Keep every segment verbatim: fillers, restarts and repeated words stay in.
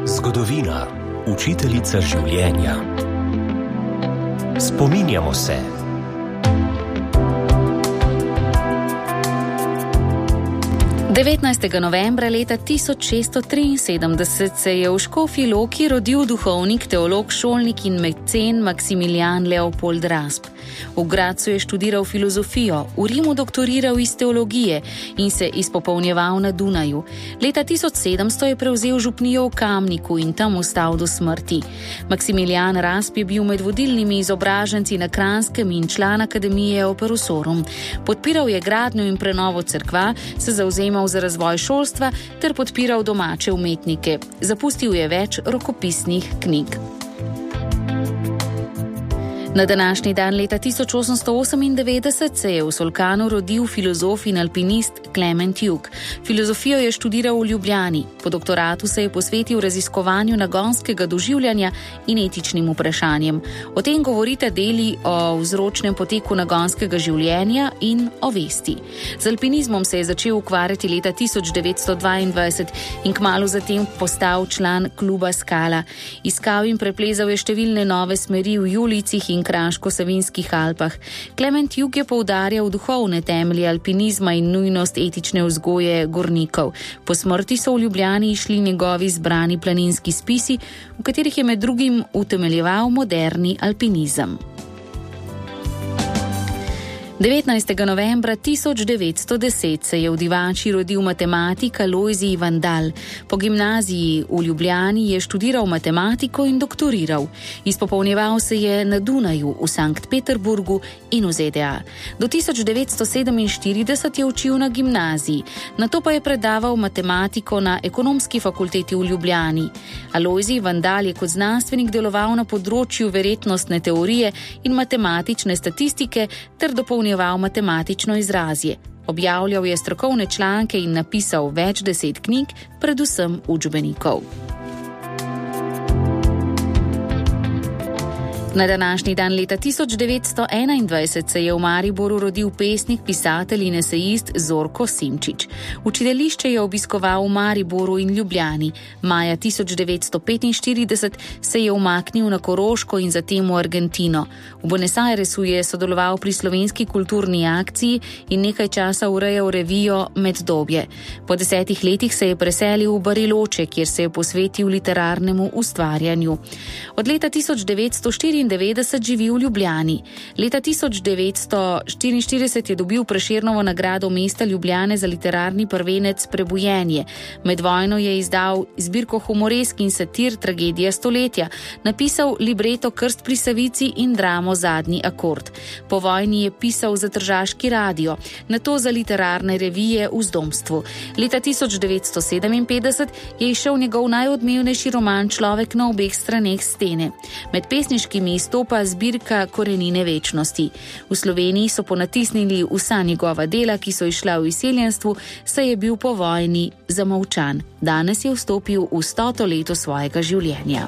Zgodovina, učiteljica življenja. Spominjamo se. devetnajstega novembra leta tisoč šeststo triinsedemdeset se je v Škofji Loki rodil duhovnik, teolog, šolnik in mecen Maksimilijan Leopold Rasp. V Gradcu je študiral filozofijo, v Rimu doktoriral iz teologije in se izpopolnjeval na Dunaju. Leta tisoč sedemsto je prevzel župnijo v Kamniku in tam ostal do smrti. Maksimilijan Rasp je bil med vodilnimi izobraženci na Kranjskem in član Akademije Operusorum. Podpiral je gradnjo in prenovo cerkva, se zavzemal za razvoj šolstva ter podpiral domače umetnike. Zapustil je več rokopisnih knjig. Na današnji dan leta tisoč osemsto osemindevetdeset se je v Solkanu rodil filozof in alpinist Klement Jug. Filozofijo je študiral v Ljubljani. Po doktoratu se je posvetil raziskovanju nagonskega doživljanja in etičnim vprašanjem. O tem govorita deli o vzročnem poteku nagonskega življenja in o vesti. Z alpinizmom se je začel ukvarjati leta tisoč devetsto dvaindvajset in kmalu zatem postal član kluba Skala. Iskal in preplezal je številne nove smeri v Julijcih in Kraško-Savinjskih Alpah. Klement Jug je poudarjal duhovne temelje alpinizma in nujnost etične vzgoje gornikov. Po smrti so v Ljubljani išli njegovi zbrani planinski spisi, v katerih je med drugim utemeljeval moderni alpinizem. devetnajstega novembra tisoč devetsto deset se je v Divači rodil matematik Alojzij Vandal. Po gimnaziji v Ljubljani je študiral matematiko in doktoriral. Izpopolnjeval se je na Dunaju, v Sankt Peterburgu in v Z D A. Do tisoč devetsto sedeminštirideset je učil na gimnaziji, nato pa je predaval matematiko na Ekonomski fakulteti v Ljubljani. Alojzij Vandal je kot znanstvenik deloval na področju verjetnostne teorije in matematične statistike ter dopolnjeval matematično izrazje. Objavljal je strokovne članke in napisal več deset knjig, predvsem učbenikov. Na današnji dan leta tisoč devetsto enaindvajset se je v Mariboru rodil pesnik, pisatelj in esejist Zorko Simčič. Učiteljišče je obiskoval v Mariboru in Ljubljani. Maja tisoč devetsto petinštirideset se je umaknil na Koroško in zatem v Argentino. V Buenos Airesu je sodeloval pri slovenski kulturni akciji in nekaj časa urejal revijo Meddobje. Po desetih letih se je preselil v Bariloče, kjer se je posvetil literarnemu ustvarjanju. Od leta tisoč devetsto štiriindevetdeset živi v Ljubljani. Leta tisoč devetsto štiriinštirideset je dobil Prešernovo nagrado mesta Ljubljane za literarni prvenec Prebujenje. Med vojno je izdal zbirko humoresk in satir Tragedija stoletja, napisal libreto Krst pri Savici in dramo Zadnji akord. Po vojni je pisal za Tržaški radio, nato za literarne revije v Zdomstvu. Leta tisoč devetsto sedeminpetdeset je izšel njegov najodmevnejši roman Človek na obeh straneh stene. Med pesniškimi izstopa zbirka Korenine večnosti. V Sloveniji so ponatisnili vsa njegova dela, ki so išla v izseljenstvu, saj je bil po vojni zamolčan. Danes je vstopil v stoto leto svojega življenja.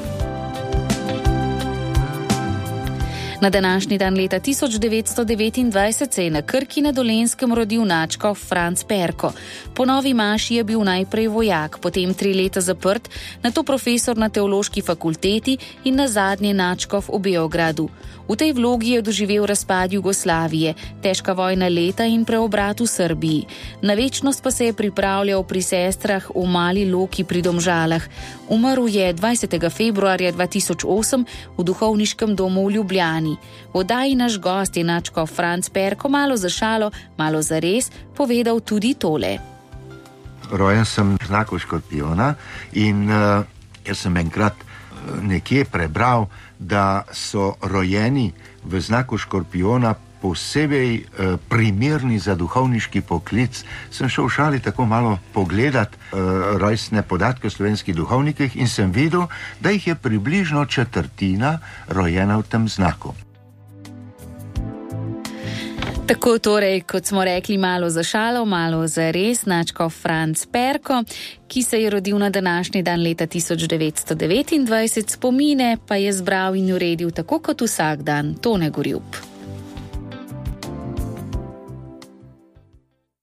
Na današnji dan leta tisoč devetsto devetindvajset se je na Krki na Dolenjskem rodil nadškof Franc Perko. Po novi maši je bil najprej vojak, potem tri leta zaprt, nato profesor na teološki fakulteti in nazadnje nadškof v Beogradu. V tej vlogi je doživel razpad Jugoslavije, težka vojna leta in preobrat v Srbiji. Na večnost pa se je pripravljal pri sestrah v Mali Loki pri Domžalah. Umrl je dvajsetega februarja dva tisoč osem v duhovniškem domu v Ljubljani. V oddaji naš gost je nadškof Franc Perko malo za šalo, malo za res povedal tudi tole. Rojen sem v znaku škorpijona in uh, jaz sem enkrat nekje prebral, da so rojeni v znaku škorpijona posebej eh, primerni za duhovniški poklic. Sem šel v šali tako malo pogledat eh, rojstne podatke o slovenskih duhovnikih in sem videl, da jih je približno četrtina rojena v tem znaku. Tako torej, kot smo rekli, malo za šalo, malo za res, nadškof Franc Perko, ki se je rodil na današnji dan leta tisoč devetsto devetindvajset, spomine pa je zbral in uredil tako kot vsak dan Tone Gorjup.